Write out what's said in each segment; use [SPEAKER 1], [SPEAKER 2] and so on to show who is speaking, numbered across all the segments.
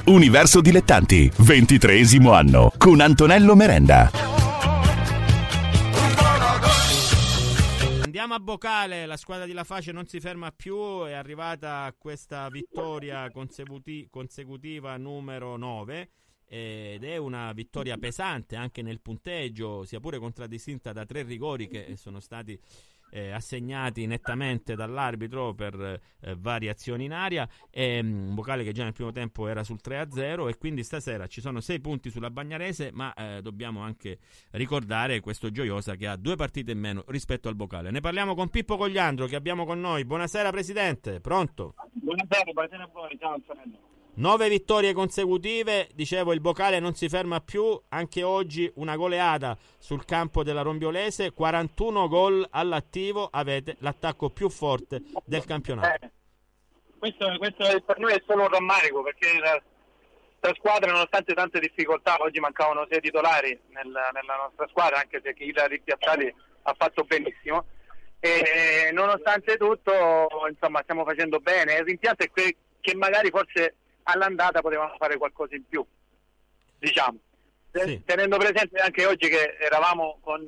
[SPEAKER 1] Universo Dilettanti, 23° anno, con Antonello Merenda.
[SPEAKER 2] Andiamo a Bocale, la squadra di Laface non si ferma più, è arrivata a questa vittoria consecutiva numero 9 ed è una vittoria pesante anche nel punteggio, sia pure contraddistinta da 3 rigori che sono stati assegnati nettamente dall'arbitro per varie azioni in aria. Un Bocale che già nel primo tempo era sul 3-0 e quindi stasera ci sono 6 punti sulla Bagnarese, ma dobbiamo anche ricordare questo Gioiosa che ha 2 partite in meno rispetto al Bocale. Ne parliamo con Pippo Cogliandro che abbiamo con noi. Buonasera Presidente, pronto?
[SPEAKER 3] Buonasera a voi, ciao Antonello.
[SPEAKER 2] 9 vittorie consecutive, dicevo il Bocale non si ferma più, anche oggi una goleada sul campo della Rombiolese, 41 gol all'attivo, avete l'attacco più forte del campionato.
[SPEAKER 3] Questo per noi è solo un rammarico, perché la squadra, nonostante tante difficoltà, oggi mancavano 6 titolari nella nostra squadra, anche se chi l'ha ripiazzati ha fatto benissimo, e nonostante tutto insomma stiamo facendo bene. Il rimpianto è che magari forse all'andata potevamo fare qualcosa in più, diciamo, sì. Tenendo presente anche oggi che eravamo con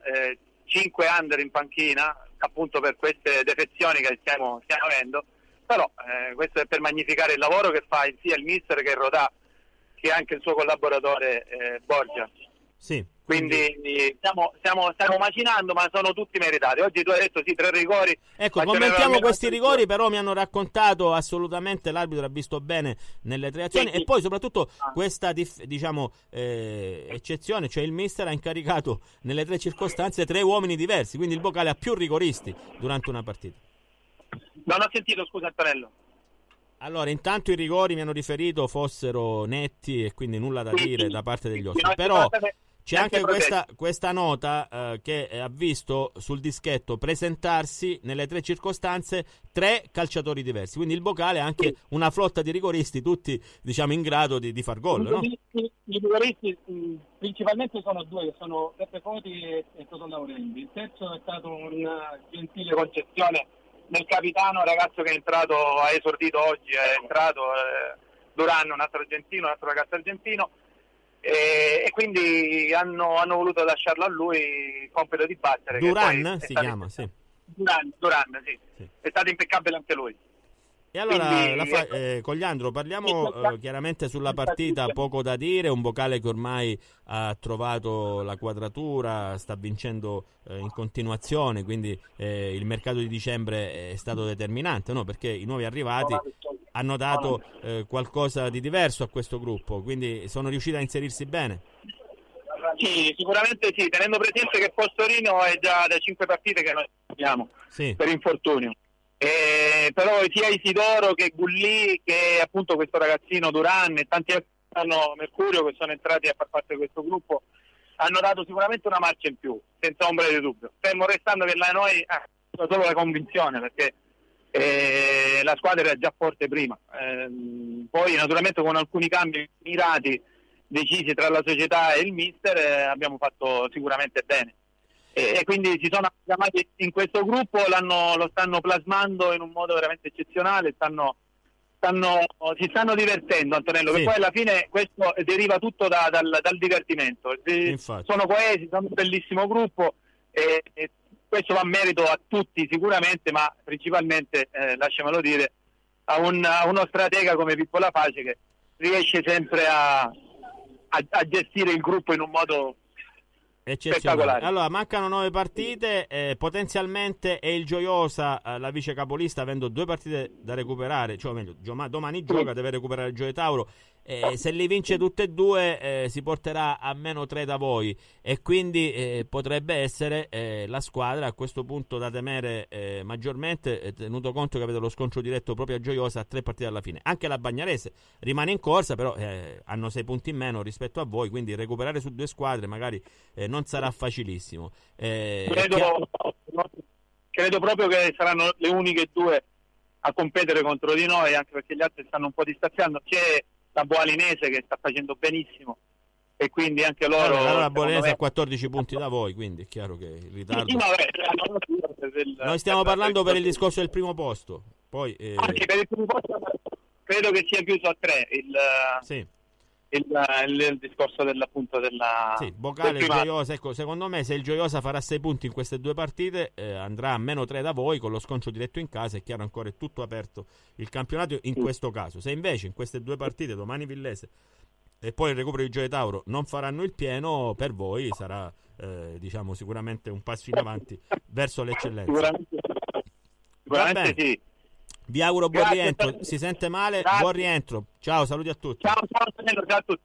[SPEAKER 3] 5 under in panchina, appunto per queste defezioni che stiamo avendo, però questo è per magnificare il lavoro che fa sia il mister che il Rodà, che anche il suo collaboratore Borgia.
[SPEAKER 2] Sì.
[SPEAKER 3] Quindi stiamo macinando, ma sono tutti meritati. Oggi tu hai detto sì, 3 rigori.
[SPEAKER 2] Ecco, commentiamo questi rigori, però mi hanno raccontato assolutamente l'arbitro ha visto bene nelle 3 azioni, sì. E poi soprattutto questa eccezione, cioè il mister ha incaricato nelle 3 circostanze 3 uomini diversi, quindi il Bocale ha più rigoristi durante una partita.
[SPEAKER 3] Non ho sentito, scusa Antonello.
[SPEAKER 2] Allora, intanto i rigori mi hanno riferito fossero netti e quindi nulla da dire da parte degli ospiti, però c'è anche questa nota che ha visto sul dischetto presentarsi nelle 3 circostanze 3 calciatori diversi, quindi il Bocale ha anche una flotta di rigoristi, tutti diciamo in grado di far gol, no?
[SPEAKER 3] I rigoristi principalmente sono 2, che sono Peppe Foti e Totò Laurelli. Il terzo è stato una gentile concessione del capitano, ragazzo che ha esordito oggi, Duran, un altro argentino, un altro ragazzo argentino. E quindi hanno voluto lasciarlo a lui il compito di battere.
[SPEAKER 2] Duran si chiama, sì.
[SPEAKER 3] Duran, sì. È stato impeccabile anche lui.
[SPEAKER 2] E allora, Cogliandro, parliamo chiaramente sulla partita, poco da dire, un Bocale che ormai ha trovato la quadratura, sta vincendo in continuazione, quindi il mercato di dicembre è stato determinante, no? Perché i nuovi arrivati hanno dato qualcosa di diverso a questo gruppo, quindi sono riusciti a inserirsi bene.
[SPEAKER 3] Sì, sicuramente sì, tenendo presente che Postorino è già da 5 partite che noi abbiamo per infortunio. Però sia Isidoro che Gulli, che appunto questo ragazzino Duran e tanti altri Mercurio che sono entrati a far parte di questo gruppo hanno dato sicuramente una marcia in più, senza ombra di dubbio, fermo restando che noi solo la convinzione, perché la squadra era già forte prima, poi naturalmente con alcuni cambi mirati decisi tra la società e il mister abbiamo fatto sicuramente bene. E quindi si sono chiamati in questo gruppo, lo stanno plasmando in un modo veramente eccezionale, si stanno divertendo, Antonello, che poi alla fine questo deriva tutto dal divertimento. Sono coesi, sono un bellissimo gruppo e questo va a merito a tutti sicuramente, ma principalmente, lasciamelo dire, a uno stratega come Pippo Laface, che riesce sempre a gestire il gruppo in un modo
[SPEAKER 2] eccezionale. Allora, mancano 9 partite, potenzialmente è il Gioiosa la vice capolista, avendo 2 partite da recuperare, cioè meglio, domani gioca, deve recuperare il Gioia Tauro, se li vince tutte e 2 si porterà a -3 da voi e quindi potrebbe essere la squadra a questo punto da temere maggiormente, tenuto conto che avete lo scontro diretto proprio a Gioiosa a 3 partite alla fine. Anche la Bagnarese rimane in corsa, però hanno 6 punti in meno rispetto a voi, quindi recuperare su 2 squadre magari non sarà facilissimo.
[SPEAKER 3] Credo proprio che saranno le uniche 2 a competere contro di noi, anche perché gli altri stanno un po' distanziando. C'è la Boalinese che sta facendo benissimo e quindi anche loro.
[SPEAKER 2] Allora la Boalinese ha 14 punti da voi, quindi è chiaro che il ritardo. Noi stiamo parlando per il discorso del primo posto. Poi
[SPEAKER 3] anche per il primo posto credo che sia chiuso a 3 il discorso dell'appunto della
[SPEAKER 2] Vocale Gioiosa. Ecco, secondo me se il Gioiosa farà 6 punti in queste 2 partite andrà a -3 da voi con lo sconcio diretto in casa. È chiaro, ancora è tutto aperto il campionato in questo caso. Se invece in queste 2 partite, domani Villese e poi il recupero di Gioia Tauro, non faranno il pieno, per voi sarà diciamo sicuramente un passo in avanti verso l'eccellenza.
[SPEAKER 3] Sicuramente sì.
[SPEAKER 2] Vi auguro buon rientro. Si sente male? Grazie. Buon rientro. Ciao, saluti a tutti.
[SPEAKER 3] Ciao a tutti.